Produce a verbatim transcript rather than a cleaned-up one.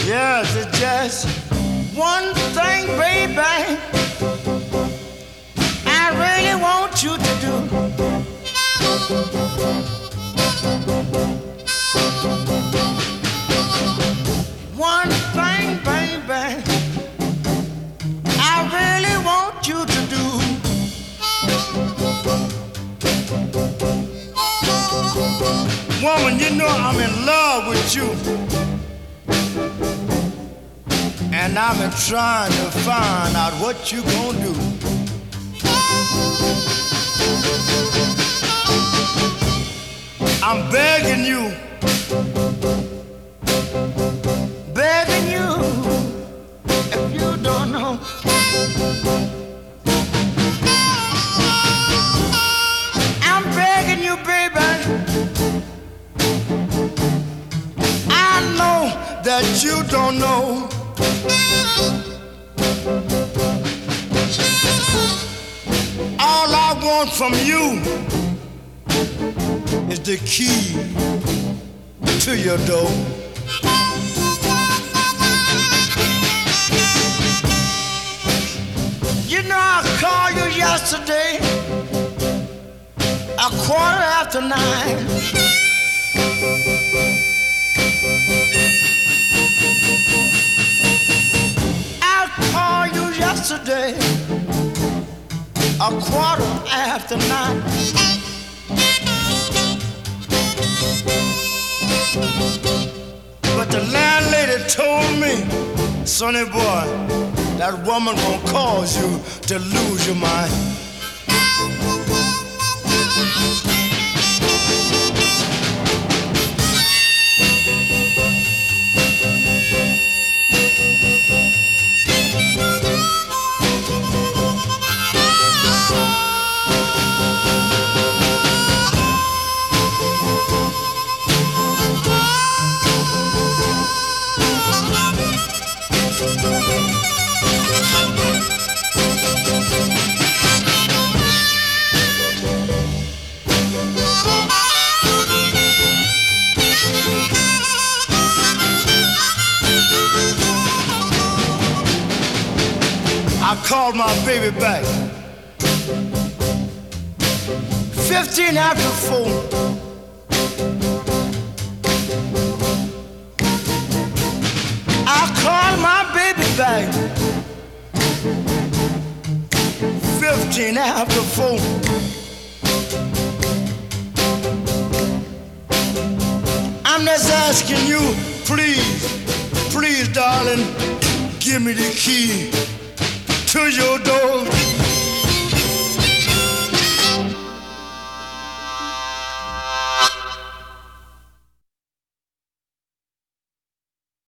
Yes, it's just one thing, baby, I really want you to do. One thing, baby, I really want you to do. Woman, you know I'm in love with you, and I've been trying to find out what you gonna do. I'm begging you, begging you, if you don't know. I'm begging you, baby. I know that you don't know. All I want from you is the key to your door. You know I called you yesterday, a quarter after nine. I called you yesterday, a quarter after nine. But the landlady told me, sonny boy, that woman gonna cause you to lose your mind. I called my baby back fifteen after four. I called my baby back fifteen after four. I'm just asking you, please, please, darling, give me the key to your door.